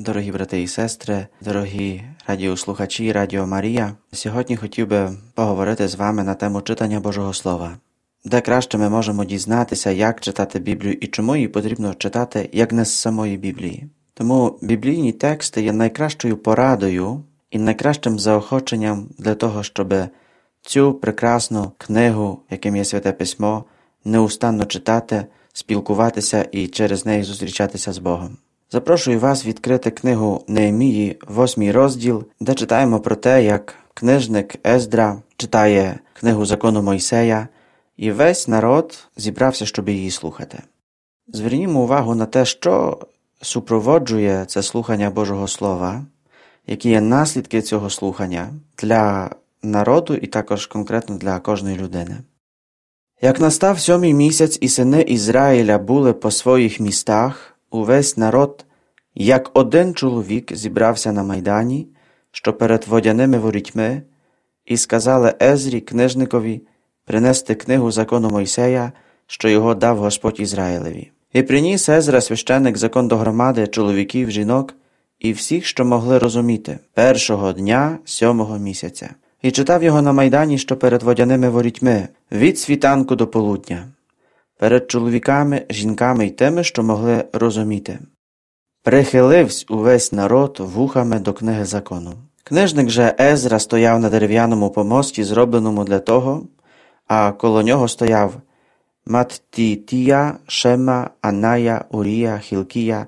Дорогі брати і сестри, дорогі радіослухачі Радіо Марія, сьогодні хотів би поговорити з вами на тему читання Божого Слова. Де краще ми можемо дізнатися, як читати Біблію і чому її потрібно читати, як не з самої Біблії. Тому біблійні тексти є найкращою порадою і найкращим заохоченням для того, щоб цю прекрасну книгу, яким є Святе Письмо, неустанно читати, спілкуватися і через неї зустрічатися з Богом. Запрошую вас відкрити книгу Неемії, 8 розділ, де читаємо про те, як книжник Ездра читає книгу закону Мойсея, і весь народ зібрався, щоб її слухати. Звернімо увагу на те, що супроводжує це слухання Божого Слова, які є наслідки цього слухання для народу і також конкретно для кожної людини. Як настав 7-й місяць, і сини Ізраїля були по своїх містах, увесь народ, як один чоловік, зібрався на майдані, що перед водяними ворітьми, і сказали Езрі, книжникові, принести книгу закону Мойсея, що його дав Господь Ізраїлеві. І приніс Езра, священник, закон до громади, чоловіків, жінок і всіх, що могли розуміти, першого дня 7-го місяця. І читав його на майдані, що перед водяними ворітьми, від світанку до полудня, перед чоловіками, жінками й тими, що могли розуміти. Прихиливсь увесь народ вухами до книги закону. Книжник же Езра стояв на дерев'яному помості, зробленому для того, а коло нього стояв Маттітія, Шема, Аная, Урія, Хілкія,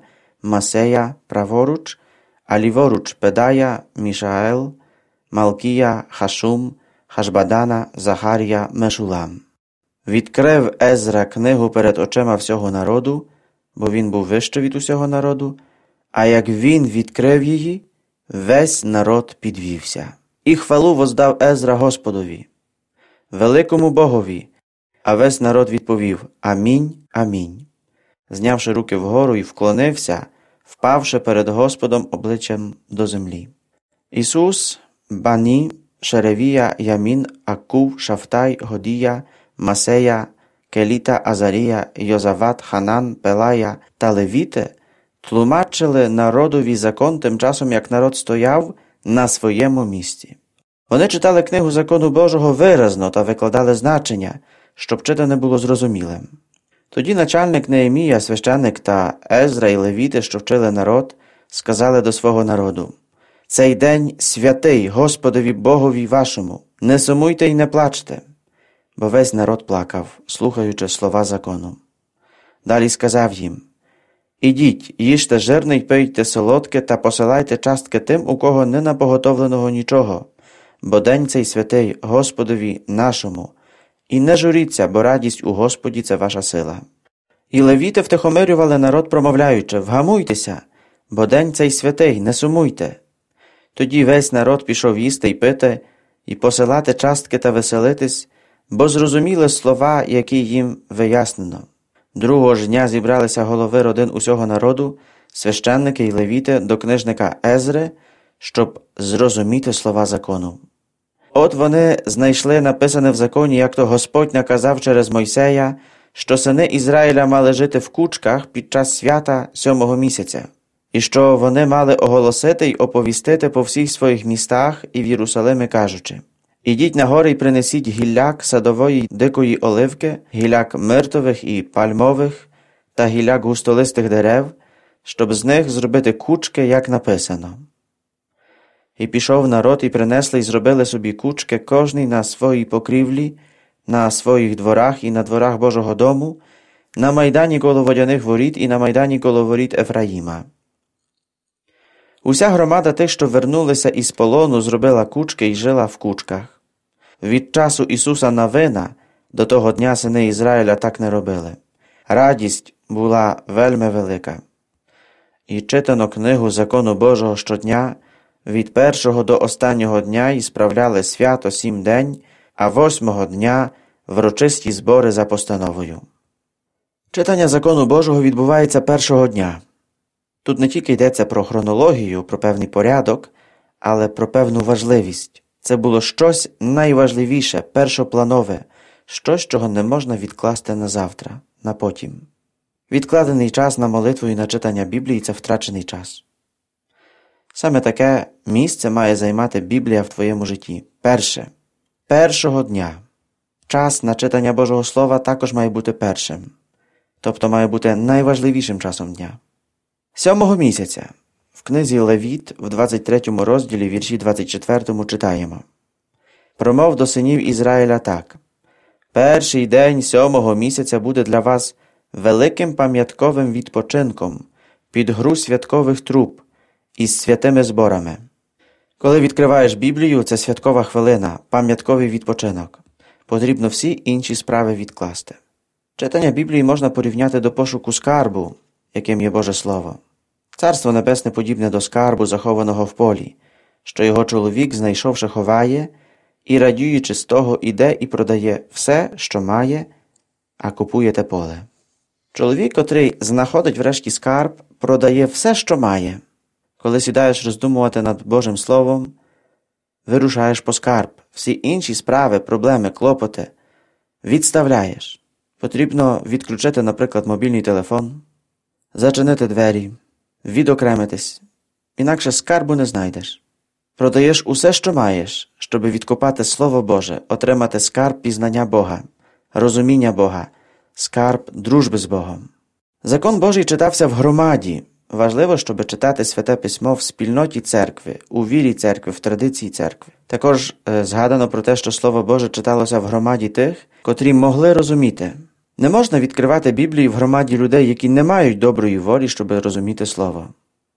Масея праворуч, а ліворуч Педая, Мішаел, Малкія, Хашум, Хашбадана, Захарія, Мешулам. Відкрив Езра книгу перед очима всього народу, бо він був вище від усього народу, а як він відкрив її, весь народ підвівся. І хвалу воздав Езра Господові, великому Богові, а весь народ відповів «Амінь, амінь», знявши руки вгору і вклонився, впавши перед Господом обличчям до землі. Ісус, Бані, Шеревія, Ямін, Акув, Шафтай, Годія, Масея, Келіта, Азарія, Йозават, Ханан, Пелая та Левіти тлумачили народові закон тим часом, як народ стояв на своєму місці. Вони читали книгу закону Божого виразно та викладали значення, щоб читане було зрозумілим. Тоді начальник Неемія, священник та Езра і Левіти, що вчили народ, сказали до свого народу: «Цей день святий Господові Богові вашому, не сумуйте й не плачте». Бо весь народ плакав, слухаючи слова закону. Далі сказав їм: «Ідіть, їжте жирне й пийте солодке та посилайте частки тим, у кого не напоготовленого нічого, бо день цей святий Господові нашому, і не журіться, бо радість у Господі – це ваша сила». І левіти втихомирювали народ, промовляючи: «Вгамуйтеся, бо день цей святий, не сумуйте». Тоді весь народ пішов їсти й пити, і посилати частки та веселитись, бо зрозуміли слова, які їм вияснено. Другого ж дня зібралися голови родин усього народу, священники й левіти, до книжника Езри, щоб зрозуміти слова закону. От вони знайшли написане в законі, як то Господь наказав через Мойсея, що сини Ізраїля мали жити в кучках під час свята 7-го місяця, і що вони мали оголосити й оповістити по всіх своїх містах і в Єрусалимі, кажучи: «Ідіть на гори й принесіть гілляк садової дикої оливки, гілляк миртових і пальмових та гілляк густолистих дерев, щоб з них зробити кучки, як написано». І пішов народ, і принесли й зробили собі кучки, кожний на своїй покрівлі, на своїх дворах і на дворах Божого дому, на майдані коло водяних воріт і на майдані коло воріт Ефраїма. Уся громада тих, що вернулися із полону, зробила кучки і жила в кучках. Від часу Ісуса Навина до того дня сини Ізраїля так не робили. Радість була вельми велика. І читано книгу закону Божого щодня, від першого до останнього дня, і справляли свято 7 день, а 8-го дня врочисті збори за постановою. Читання закону Божого відбувається першого дня. Тут не тільки йдеться про хронологію, про певний порядок, але про певну важливість. Це було щось найважливіше, першопланове, щось, чого не можна відкласти на завтра, на потім. Відкладений час на молитву і на читання Біблії – це втрачений час. Саме таке місце має займати Біблія в твоєму житті. Перше. Першого дня. Час на читання Божого Слова також має бути першим. Тобто має бути найважливішим часом дня. 7-го місяця. В книзі Левіт в 23 розділі вірші 24 читаємо. «Промов до синів Ізраїля так. Перший день 7-го місяця буде для вас великим пам'ятковим відпочинком під гру святкових труб із святими зборами». Коли відкриваєш Біблію, це святкова хвилина, пам'ятковий відпочинок. Потрібно всі інші справи відкласти. Читання Біблії можна порівняти до пошуку скарбу, яким є Боже Слово. Царство Небесне подібне до скарбу, захованого в полі, що його чоловік, знайшовши, ховає, і, радіючи з того, іде і продає все, що має, а купує те поле. Чоловік, котрий знаходить врешті скарб, продає все, що має. Коли сідаєш роздумувати над Божим Словом, вирушаєш по скарб. Всі інші справи, проблеми, клопоти відставляєш. Потрібно відключити, наприклад, мобільний телефон, зачинити двері, відокремитись. Інакше скарбу не знайдеш. Продаєш усе, що маєш, щоб відкопати Слово Боже, отримати скарб пізнання Бога, розуміння Бога, скарб дружби з Богом. Закон Божий читався в громаді. Важливо, щоб читати Святе Письмо в спільноті церкви, у вірі церкви, в традиції церкви. Також згадано про те, що Слово Боже читалося в громаді тих, котрі могли розуміти. Не можна відкривати Біблію в громаді людей, які не мають доброї волі, щоб розуміти Слово.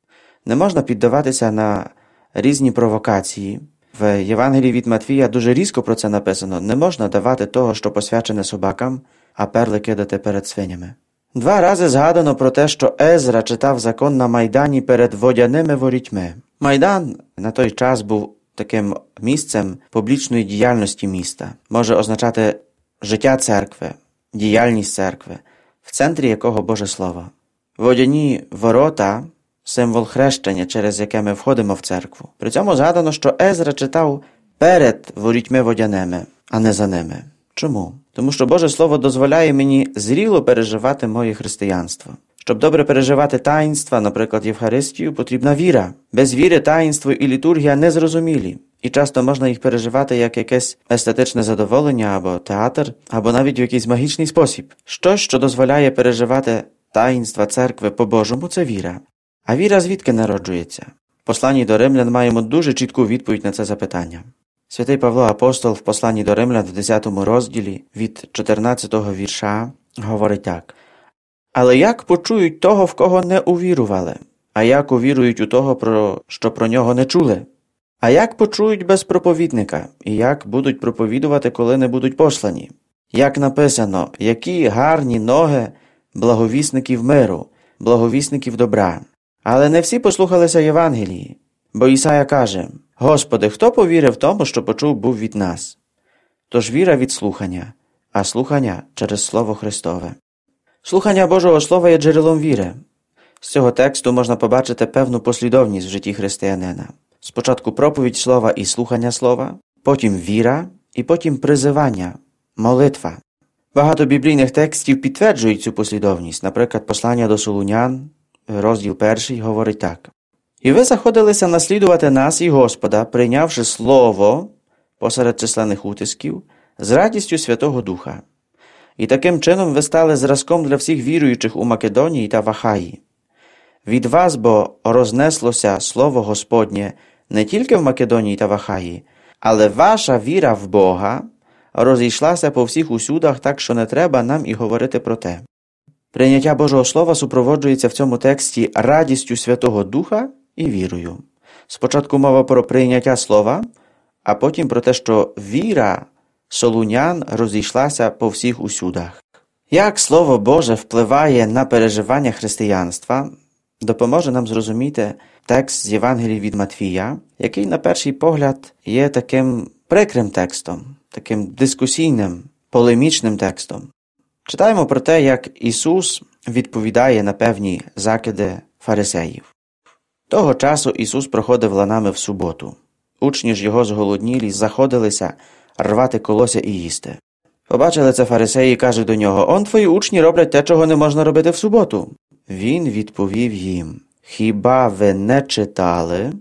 Не можна піддаватися на різні провокації. В Євангелії від Матвія дуже різко про це написано. Не можна давати того, що посвячене собакам, а перли кидати перед свинями. 2 рази згадано про те, що Езра читав закон на Майдані перед водяними ворітьми. Майдан на той час був таким місцем публічної діяльності міста. Може означати життя церкви, діяльність церкви, в центрі якого Боже Слово. Водяні ворота – символ хрещення, через яке ми входимо в церкву. При цьому згадано, що Езра читав перед ворітьми водяними, а не за ними. Чому? Тому що Боже Слово дозволяє мені зріло переживати моє християнство. Щоб добре переживати таїнства, наприклад, Євхаристію, потрібна віра. Без віри таїнство і літургія незрозумілі. І часто можна їх переживати як якесь естетичне задоволення або театр, або навіть в якийсь магічний спосіб. Щось, що дозволяє переживати таїнства церкви по-божому – це віра. А віра звідки народжується? В посланні до Римлян маємо дуже чітку відповідь на це запитання. Святий Павло Апостол в посланні до Римлян в 10 розділі від 14-го вірша говорить так. «Але як почують того, в кого не увірували? А як увірують у того, що про нього не чули? А як почують без проповідника? І як будуть проповідувати, коли не будуть послані? Як написано, які гарні ноги благовісників миру, благовісників добра. Але не всі послухалися Євангелії. Бо Ісая каже, Господи, хто повірив тому, що почув був від нас? Тож віра від слухання, а слухання через Слово Христове. Слухання Божого Слова є джерелом віри. З цього тексту можна побачити певну послідовність в житті християнина. Спочатку проповідь Слова і слухання Слова, потім віра і потім призивання, молитва. Багато біблійних текстів підтверджують цю послідовність. Наприклад, послання до Солунян, розділ 1, говорить так. «І ви заходилися наслідувати нас і Господа, прийнявши Слово посеред численних утисків, з радістю Святого Духа. І таким чином ви стали зразком для всіх віруючих у Македонії та в Ахаї. Від вас, бо рознеслося Слово Господнє не тільки в Македонії та в Ахаї, але ваша віра в Бога розійшлася по всіх усюдах, так що не треба нам і говорити про те». Прийняття Божого Слова супроводжується в цьому тексті радістю Святого Духа і вірою. Спочатку мова про прийняття Слова, а потім про те, що віра солунян розійшлася по всіх усюдах. Як Слово Боже впливає на переживання християнства, допоможе нам зрозуміти текст з Євангелії від Матвія, який на перший погляд є таким прикрим текстом, таким дискусійним, полемічним текстом. Читаємо про те, як Ісус відповідає на певні закиди фарисеїв. Того часу Ісус проходив ланами в суботу. Учні ж його зголоднілі заходилися рвати колося і їсти. Побачили це фарисеї і кажуть до нього, «Он твої учні роблять те, чого не можна робити в суботу». Він відповів їм, «Хіба ви не читали,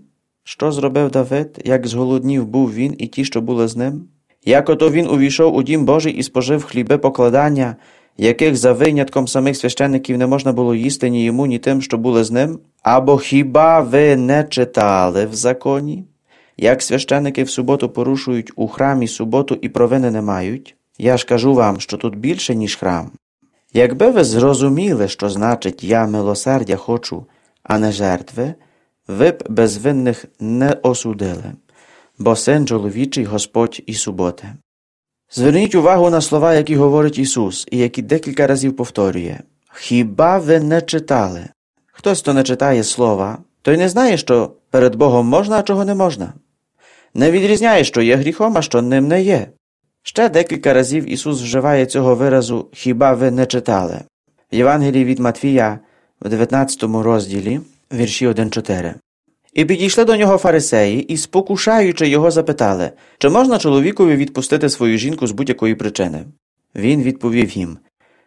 Що зробив Давид, як зголоднів був він і ті, що були з ним? Як ото він увійшов у дім Божий і спожив хліби покладання, яких за винятком самих священників не можна було їсти ні йому, ні тим, що були з ним? Або хіба ви не читали в законі, як священники в суботу порушують у храмі суботу і провини не мають? Я ж кажу вам, що тут більше, ніж храм. Якби ви зрозуміли, що значить «я милосердя хочу, а не жертви», ви б безвинних не осудили, бо Син чоловічий Господь і суботи. Зверніть увагу на слова, які говорить Ісус, і які декілька разів повторює. Хіба ви не читали? Хтось, хто не читає слова, той не знає, що перед Богом можна, а чого не можна. Не відрізняє, що є гріхом, а що ним не є. Ще декілька разів Ісус вживає цього виразу «хіба ви не читали». В Євангелії від Матвія, в 19 розділі, вірші 1-4. «І підійшли до нього фарисеї, і, спокушаючи його, запитали, чи можна чоловікові відпустити свою жінку з будь-якої причини? Він відповів їм,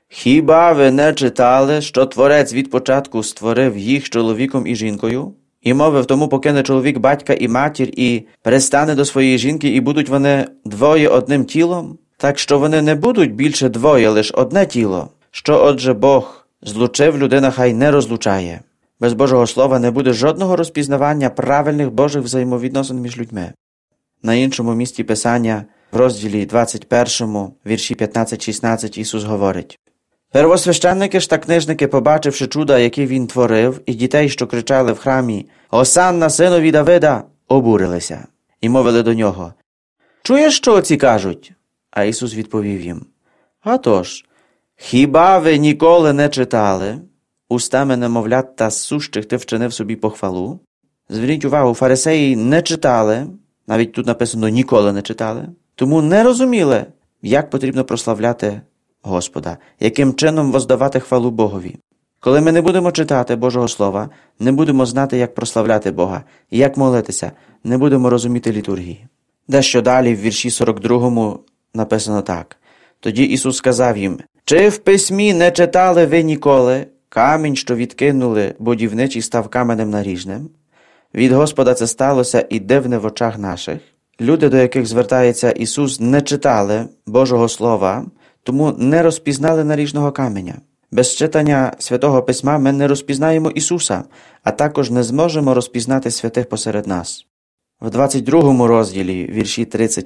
«Хіба ви не читали, що Творець від початку створив їх чоловіком і жінкою? І мовив, тому покине чоловік батька і матір, і пристане до своєї жінки, і будуть вони двоє одним тілом? Так що вони не будуть більше двоє, лиш одне тіло. Що, отже, Бог злучив, людина хай не розлучає». Без Божого Слова не буде жодного розпізнавання правильних Божих взаємовідносин між людьми. На іншому місці Писання, в розділі 21, вірші 15-16, Ісус говорить. Первосвященники ж та книжники, побачивши чуда, які він творив, і дітей, що кричали в храмі «Осанна синові Давида», обурилися і мовили до нього «Чуєш, що оці кажуть?» А Ісус відповів їм «А тож, хіба ви ніколи не читали? Устами немовлят та сущих ти вчинив собі похвалу». Зверніть увагу, фарисеї не читали, навіть тут написано «ніколи не читали», тому не розуміли, як потрібно прославляти Господа, яким чином воздавати хвалу Богові. Коли ми не будемо читати Божого Слова, не будемо знати, як прославляти Бога, і як молитися, не будемо розуміти літургії. Дещо далі в вірші 42 написано так. Тоді Ісус сказав їм, «Чи в письмі не читали ви ніколи? Камінь, що відкинули будівничий, став каменем наріжним. Від Господа це сталося і дивне в очах наших». Люди, до яких звертається Ісус, не читали Божого Слова, тому не розпізнали наріжного каменя. Без читання Святого Письма ми не розпізнаємо Ісуса, а також не зможемо розпізнати святих посеред нас. В 22 розділі, вірші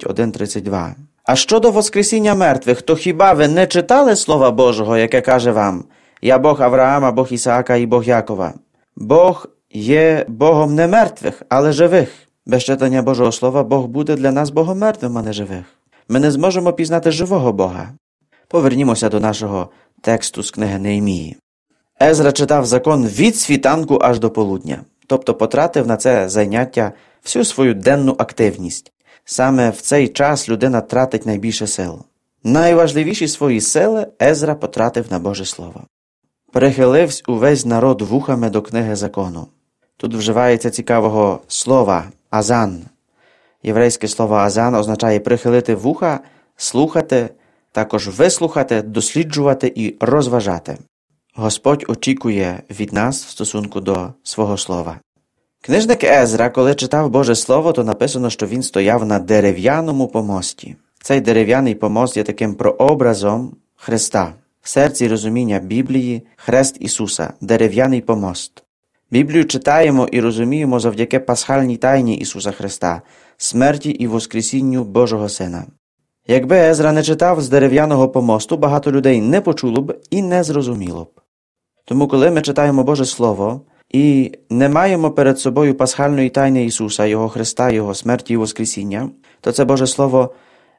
31-32. «А щодо воскресіння мертвих, то хіба ви не читали Слова Божого, яке каже вам, «Я Бог Авраама, Бог Ісаака і Бог Якова»? Бог є Богом не мертвих, але живих. Без читання Божого Слова Бог буде для нас Богом мертвим, а не живих. Ми не зможемо пізнати живого Бога. Повернімося до нашого тексту з книги Неємії. Езра читав закон від світанку аж до полудня, тобто потратив на це заняття всю свою денну активність. Саме в цей час людина тратить найбільше сил. Найважливіші свої сили Езра потратив на Боже Слово. Прихилився увесь народ вухами до книги закону. Тут вживається цікавого слова «азан». Єврейське слово «азан» означає прихилити вуха, слухати, також вислухати, досліджувати і розважати. Господь очікує від нас в стосунку до свого слова. Книжник Езра, коли читав Боже Слово, то написано, що він стояв на дерев'яному помості. Цей дерев'яний помост є таким прообразом Христа. В серці розуміння Біблії – хрест Ісуса, дерев'яний помост. Біблію читаємо і розуміємо завдяки пасхальній тайні Ісуса Христа, смерті і воскресінню Божого Сина. Якби Езра не читав з дерев'яного помосту, багато людей не почуло б і не зрозуміло б. Тому коли ми читаємо Боже Слово і не маємо перед собою пасхальної тайни Ісуса, Його Христа, Його смерті і воскресіння, то це Боже Слово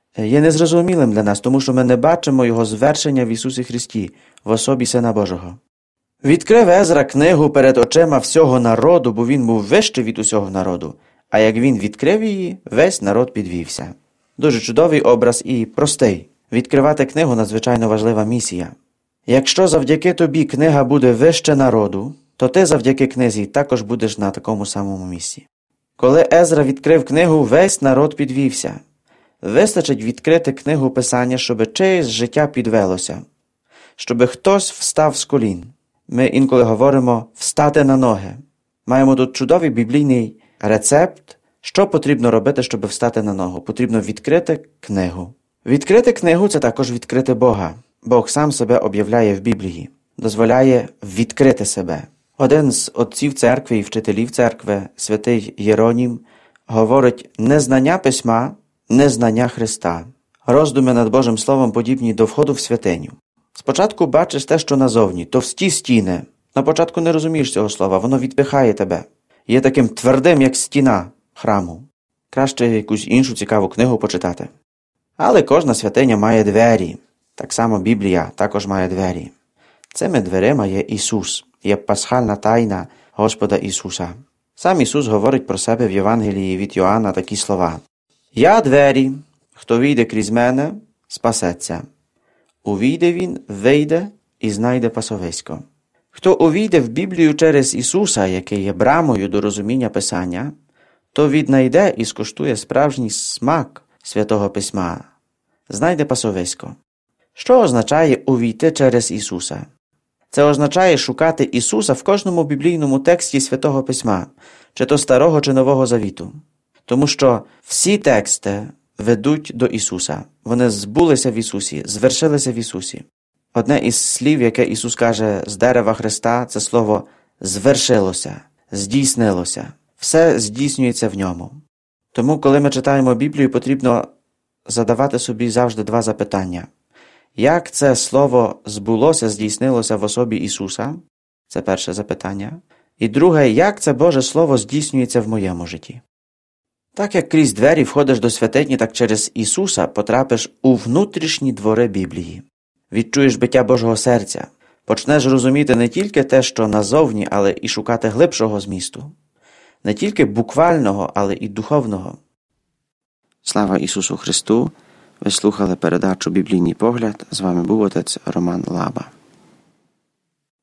є незрозумілим для нас, тому що ми не бачимо Його звершення в Ісусі Христі, в особі Сина Божого. Відкрив Езра книгу перед очима всього народу, бо він був вищий від усього народу, а як він відкрив її, весь народ підвівся. Дуже чудовий образ і простий. Відкривати книгу – надзвичайно важлива місія. Якщо завдяки тобі книга буде вище народу, то ти завдяки книзі також будеш на такому самому місці. Коли Езра відкрив книгу, весь народ підвівся. Вистачить відкрити книгу Писання, щоб чиєсь життя підвелося, щоб хтось встав з колін. Ми інколи говоримо «встати на ноги». Маємо тут чудовий біблійний рецепт, що потрібно робити, щоб встати на ногу. Потрібно відкрити книгу. Відкрити книгу – це також відкрити Бога. Бог сам себе об'являє в Біблії, дозволяє відкрити себе. Один з отців церкви і вчителів церкви, святий Єронім, говорить: незнання письма – незнання Христа. Роздуми над Божим Словом подібні до входу в святиню. Спочатку бачиш те, що назовні, товсті стіни. На початку не розумієш цього слова, воно відпихає тебе. Є таким твердим, як стіна храму. Краще якусь іншу цікаву книгу почитати. Але кожна святиня має двері. Так само Біблія також має двері. Цими дверима є Ісус, є пасхальна тайна Господа Ісуса. Сам Ісус говорить про себе в Євангелії від Йоанна такі слова: «Я двері, хто війде крізь мене, спасеться. Увійде він, вийде і знайде пасовисько». Хто увійде в Біблію через Ісуса, який є брамою до розуміння Писання, то віднайде і скуштує справжній смак Святого Письма, знайде пасовисько. Що означає увійти через Ісуса? Це означає шукати Ісуса в кожному біблійному тексті Святого Письма, чи то Старого, чи Нового Завіту. Тому що всі тексти ведуть до Ісуса. Вони збулися в Ісусі, звершилися в Ісусі. Одне із слів, яке Ісус каже з дерева Христа, це слово «звершилося», «здійснилося». Все здійснюється в ньому. Тому, коли ми читаємо Біблію, потрібно задавати собі завжди два запитання. Як це слово збулося, здійснилося в особі Ісуса? Це перше запитання. І друге, як це Боже Слово здійснюється в моєму житті? Так як крізь двері входиш до святині, так через Ісуса потрапиш у внутрішні двори Біблії. Відчуєш биття Божого серця. Почнеш розуміти не тільки те, що назовні, але і шукати глибшого змісту. Не тільки буквального, але і духовного. Слава Ісусу Христу! Ви слухали передачу «Біблійний погляд». З вами був отець Роман Лаба.